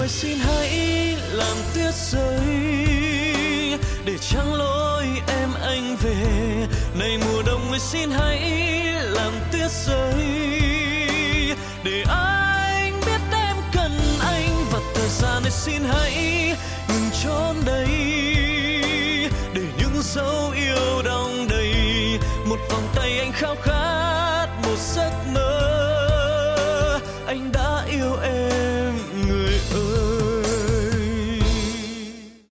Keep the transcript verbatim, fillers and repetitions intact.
ơi xin hãy làm tuyết rơi để trăng lối em anh về. Này mùa đông ơi xin hãy làm tuyết rơi để anh biết em cần anh. Và thời gian ơi xin hãy ngừng trốn đây để những dấu yêu đong đầy. Một vòng tay anh khao khát một giấc mơ